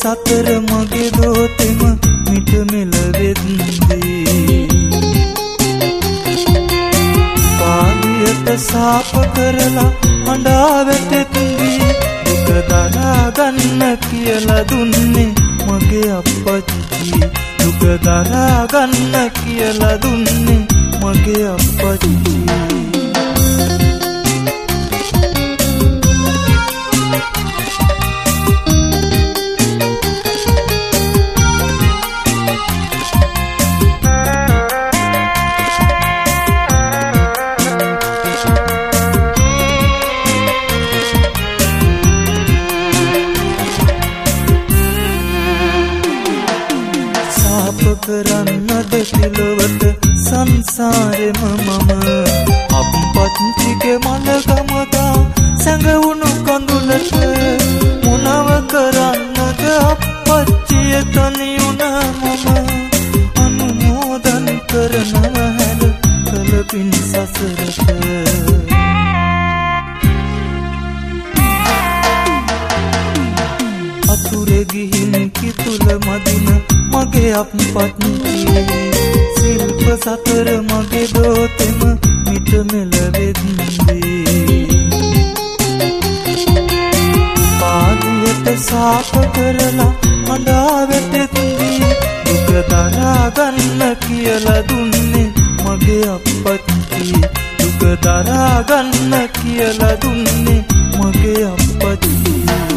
සතර මගේ දෝතෙම මිට මෙල වෙද්දී පාදියට සාප කරලා හඬා වැටෙද්දී දුක දරා ගන්න කියලා දුන්නේ මගේ අප්පච්චි දුක දරා ගන්න කියලා දුන්නේ මගේ අප්පච්චි කරන්නද පිළවට සංසාරෙම මම අප්පච්චිගේ මලගමදා සැඟවුණු කඳුලට මොනව කරන්නද අප්පච්චිය තනි වුණ මම අනුමෝදන් කරනව හැල කළ පින් සසරට අතුරේ ගිහින් කිතුල මදින මගේ අප්පච්චි සිල්ප සතර මගේ දෝතෙම මිට මෙල වෙද්දී පාදියට සාප කරලා හඬා වැටෙද්දී දුක දරා ගන්න කියලා දුන්නේ මගේ අප්පච්චි දුක දරා ගන්න කියලා දුන්නේ මගේ අප්පච්චි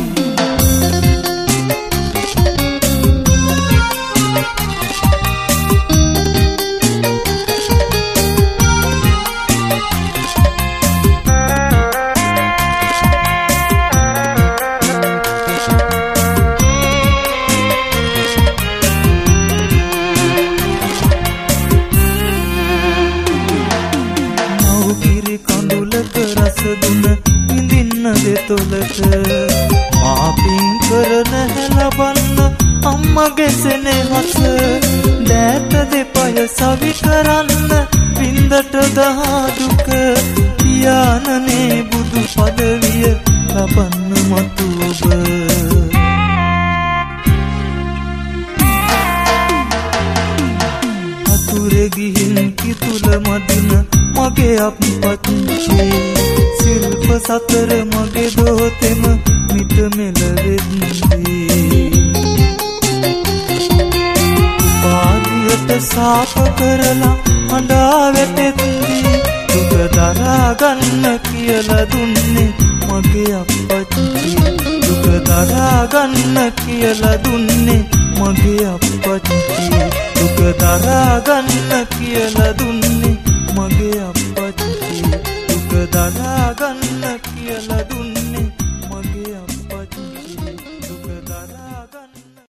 දුන ඉඳින්න දෙතොලට මා පින් කරන හැලබන්න අම්මගේ සෙනෙහස දෑත දෙපය සවි කරන්න වින්දට දහා දුක පියාණනේ බුදු පදවිය ලබන්න මතු ඔබ අතුරේ ගිහින් කිතුල මදින මගේ අප්පච්චි සිල්ප සතර මගේ දෝතෙම මිට මෙල වෙද්දී පාදියට සාප කරලා හඬා වැටෙද්දී දුක දරා ගන්න කියලා දුන්නේ මගේ අප්පච්චි දුක දරා ගන්න කියලා දුන්නේ මගේ අප්පච්චි දුක දරා ගන්න කියලා දුන්නේ මගේ අප්පච්චි දුක දරා ගන්න කියලා දුන්නේ